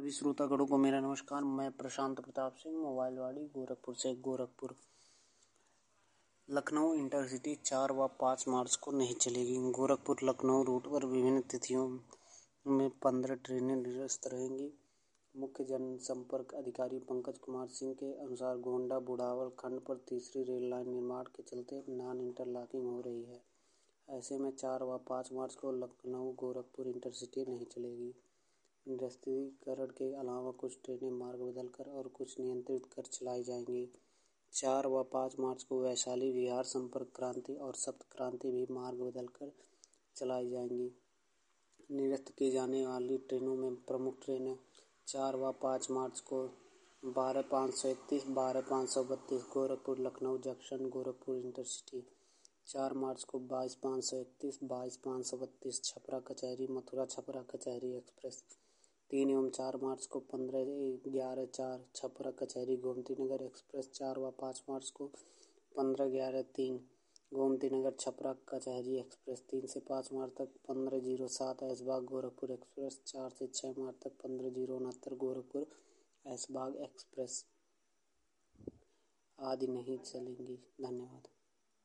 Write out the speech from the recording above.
सभी श्रोतागणों को मेरा नमस्कार। मैं प्रशांत प्रताप सिंह, मोबाइलवाड़ी, गोरखपुर से। गोरखपुर लखनऊ इंटरसिटी 4 व 5 मार्च को नहीं चलेगी। गोरखपुर लखनऊ रूट पर विभिन्न तिथियों में 15 ट्रेनें निरस्त रहेंगी। मुख्य जनसंपर्क अधिकारी पंकज कुमार सिंह के अनुसार गोंडा बुढ़ावल खंड पर तीसरी रेल लाइन निर्माण के चलते नॉन इंटरलॉकिंग हो रही है। ऐसे में 4 व 5 मार्च को लखनऊ गोरखपुर इंटरसिटी नहीं चलेगी। निरस्तीकरण के अलावा कुछ ट्रेनें मार्ग बदलकर और कुछ नियंत्रित कर चलाई जाएंगी। 4 व 5 मार्च को वैशाली विहार संपर्क क्रांति और सप्त क्रांति भी मार्ग बदलकर चलाई जाएंगी। निरस्त की जाने वाली ट्रेनों में प्रमुख ट्रेनें 4 व 5 मार्च को 12-531, 12-532 Gorakhpur Lucknow junction Gorakhpur intercity, 4 March को 22-531, 22-532 छपरा कचहरी मथुरा छपरा कचहरी एक्सप्रेस, 3 एवं 4 मार्च को 15-11-4 छपरा कचहरी गोमती नगर एक्सप्रेस, 4 व 5 मार्च को 15-11-3 गोमती नगर छपरा कचहरी एक्सप्रेस, 3 से 5 मार्च तक 15-07 ऐशबाग गोरखपुर एक्सप्रेस, 4 से 6 मार्च तक 15-69 गोरखपुर ऐशबाग एक्सप्रेस आदि नहीं चलेंगी। धन्यवाद।